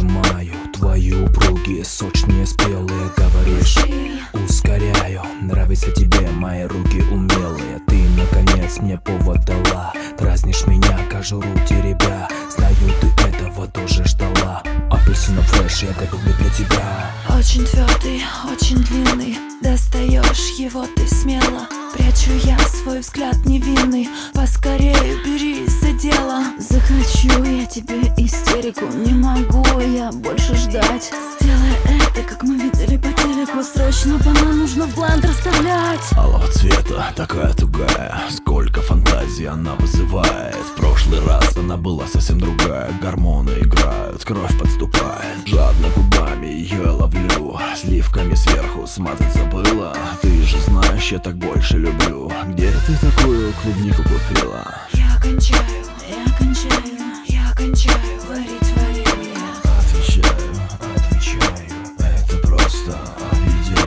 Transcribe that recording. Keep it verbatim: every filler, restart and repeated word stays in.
Сжимаю твои упругие, сочные, спелые. Говоришь, ускоряю. Нравятся тебе мои руки умелые. Ты, наконец, мне повод дала. Дразнишь меня, кожуру теребя. Знаю, ты этого тоже ждала. Апельсина фреш, я готовлю для тебя. Очень твердый, очень длинный. Достаешь его ты смело. Прячу я свой взгляд невинный. Поскорее берись за дело. Захочу я тебе истерику. Не могу я больше ждать. Сделай это, как мы видели по телеку. Срочно банан нужно в бланд расставлять. Алого цвета, такая тугая. Сколько фантазий она вызывает. В прошлый раз она была совсем другая. Гормоны играют, кровь подступает. Жадно губами ее ловлю. Сливками сверху смазать забыла. Ты же знаешь, я так больше люблю. Где ты такую клубнику купила? Я кончаю